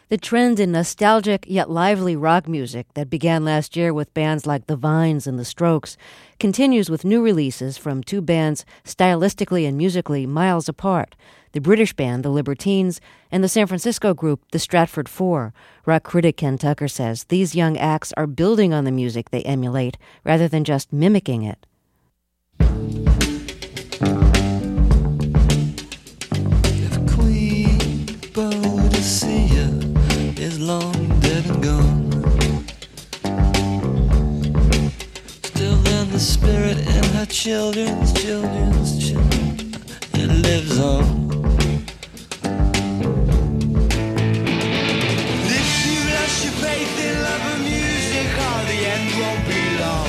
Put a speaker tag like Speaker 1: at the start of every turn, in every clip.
Speaker 1: The trend in nostalgic yet lively rock music that began last year with bands like The Vines and The Strokes continues with new releases from two bands stylistically and musically miles apart, the British band The Libertines and the San Francisco group The Stratford Four. Rock critic Ken Tucker says these young acts are building on the music they emulate rather than just mimicking it.
Speaker 2: If Queen Boadicea is long dead and gone, still then the spirit in her children's children, it lives on. If you lost your faith in love and music, oh, the end won't be long.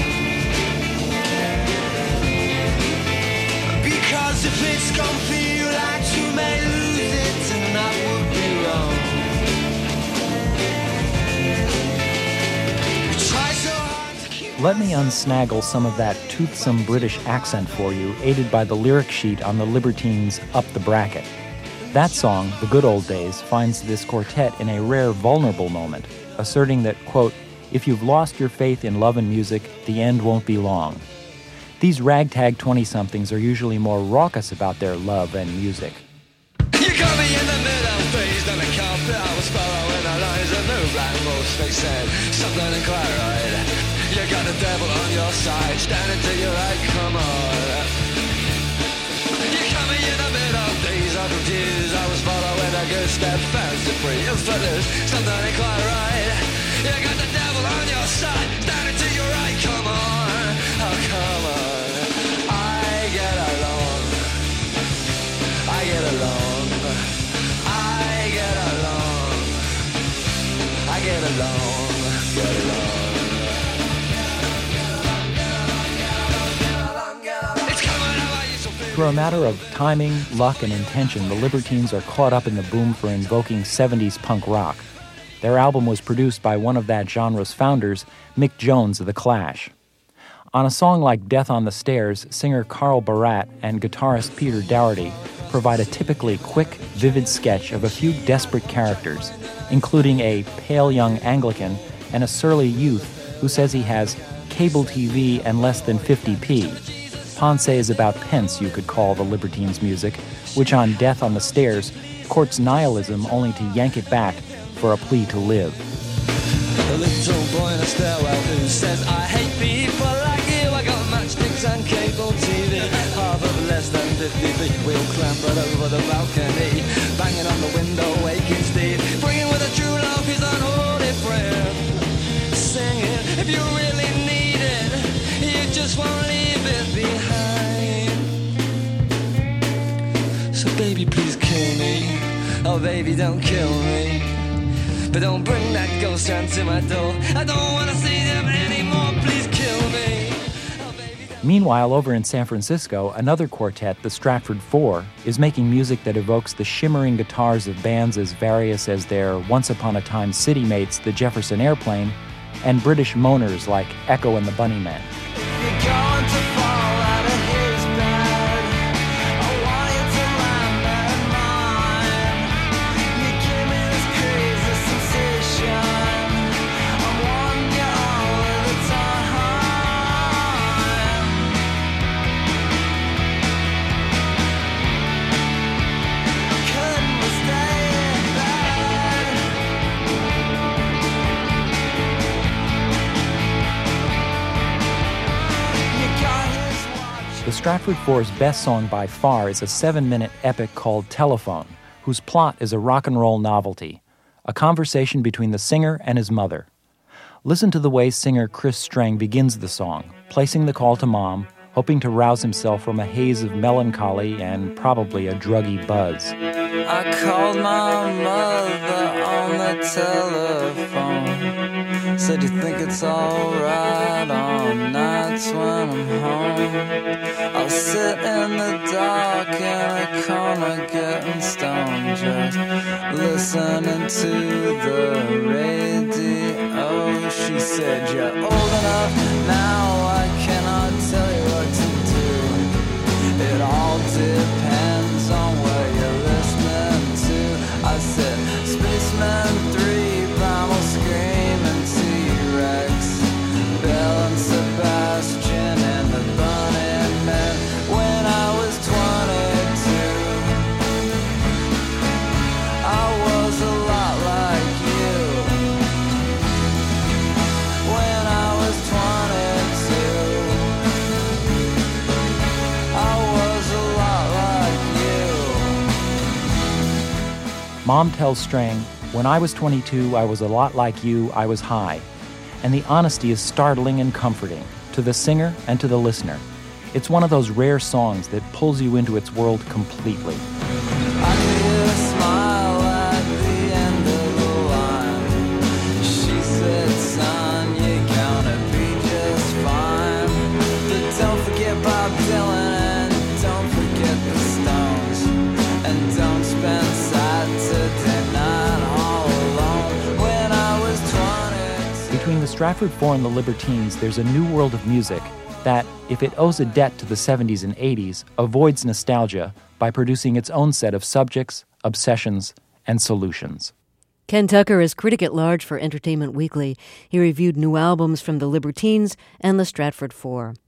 Speaker 2: Because if it's gonna feel like you may lose it, and that would be wrong.
Speaker 3: Let me unsnaggle some of that toothsome British accent for you, aided by the lyric sheet on the Libertines' Up the Bracket. That song, The Good Old Days, finds this quartet in a rare vulnerable moment, asserting that, quote, if you've lost your faith in love and music, the end won't be long. These ragtag 20-somethings are usually more raucous about their love and music.
Speaker 2: You got me in the middle phase, then I can't fit. I was following the lines of new black most they said something ain't quite right. You got the devil on your side, standing to your right, come on. You got me in the middle days, I confused. I was following a good step, fancy free and footloose, something ain't quite right. You got the devil on your side, standing to your right, come on. Oh, come on. I get along. I get along. I get along. I get along. Get along.
Speaker 3: Through a matter of timing, luck, and intention, the Libertines are caught up in the boom for invoking 70s punk rock. Their album was produced by one of that genre's founders, Mick Jones of The Clash. On a song like Death on the Stairs, singer Carl Barat and guitarist Peter Dougherty provide a typically quick, vivid sketch of a few desperate characters, including a pale young Anglican and a surly youth who says he has cable TV and less than 50p. Ponce is about pence, you could call the Libertines' music, which on Death on the Stairs courts nihilism only to yank it back for a plea to live.
Speaker 2: A little boy in a stairwell who says, I hate people like you. I got matchsticks and cable TV. Half of less than 50p. We'll clamber over the balcony, banging on the window, waking Steve, bringing with a true love his unholy friend, singing, if you really need it, you just won't leave it behind. So baby, please kill me. Oh baby, don't kill me. But don't bring that ghost round to my door. I don't want to see them anymore. Please kill me. Oh, baby,
Speaker 3: Meanwhile, over in San Francisco, another quartet, the Stratford Four, is making music that evokes the shimmering guitars of bands as various as their once-upon-a-time city mates, the Jefferson Airplane, and British moaners like Echo and the Bunnymen. The Stratford Four's best song by far is a 7-minute epic called Telephone, whose plot is a rock and roll novelty, a conversation between the singer and his mother. Listen to the way singer Chris Strang begins the song, placing the call to Mom, hoping to rouse himself from a haze of melancholy and probably a druggy buzz.
Speaker 2: I called my mother on the telephone. Said you think it's alright on nights when I'm home. I'll sit in the dark in a corner getting stoned, just listening to the radio. She said, you're old enough now, I cannot tell you what to do. It all depends on what you're listening to. I said, Spaceman 3
Speaker 3: Mom tells Strang, "When I was 22, I was a lot like you, I was high." And the honesty is startling and comforting, to the singer and to the listener. It's one of those rare songs that pulls you into its world completely.
Speaker 2: I hear a smile at the end of the line. She said, son, you're gonna be just fine. But don't forget Bob Dylan and don't forget the Stones. And don't spend Saturday night all alone when I was 20.
Speaker 3: Between the Stratford Four and the Libertines, there's a new world of music that, if it owes a debt to the 70s and 80s, avoids nostalgia by producing its own set of subjects, obsessions, and solutions.
Speaker 1: Ken Tucker is critic at large for Entertainment Weekly. He reviewed new albums from the Libertines and the Stratford Four.